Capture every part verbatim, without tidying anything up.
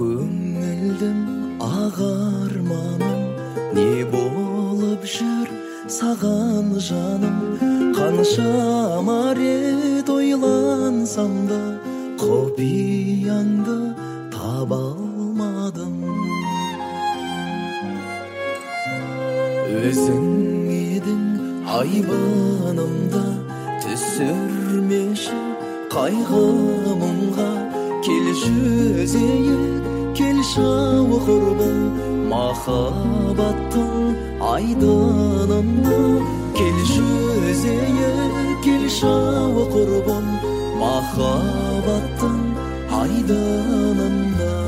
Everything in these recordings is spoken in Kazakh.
көңілдім ағарманым не болып жүр саған жаным қаншама рет ойлансам да құпияңды таба алмадым өзің едің айбынымда түсірмеші қайғы мұңға кел жүзейік келші ау құрбым махаббаттың айдынында кел жүзейік келші ау құрбым махаббаттың айдынында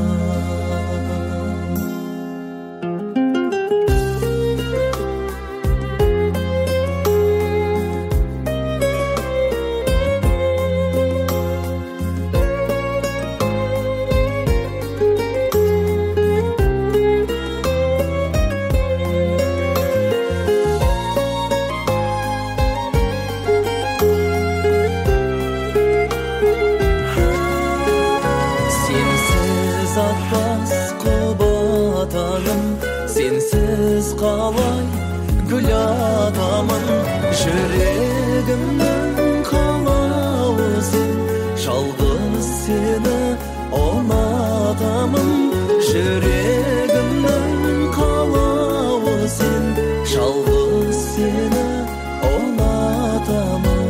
Атпас құбатаным сенсіз қалай гүл атамын жүрегімнің қалауы сен жалғыз сені ұнатамын жүрегімнің қалауы сен жалғыз сені ұнатамын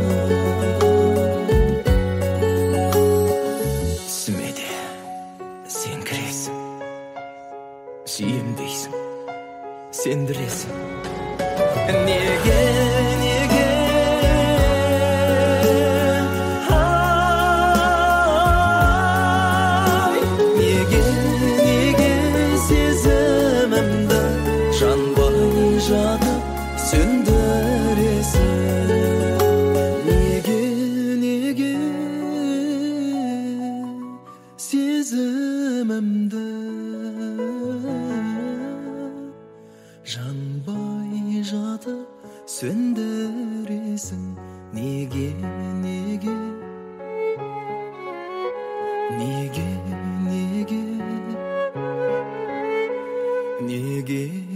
сен кіресің сүйем дейсің сендіресің неге неге ай неге неге сезімімді жанбай жатып сөндіресің неге неге сезімімді жанбай жатып сөндіресің неге неге неге неге неге